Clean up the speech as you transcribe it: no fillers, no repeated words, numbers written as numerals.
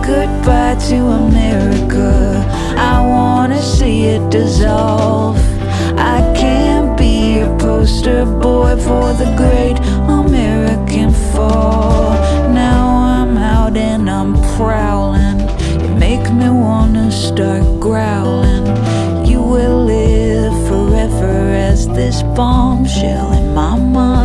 goodbye to America. I wanna see it dissolve. I can't be a poster boy for the great American fall. Now I'm out and I'm prowling. You make me wanna start growling. You will live forever as this bombshell in my mind.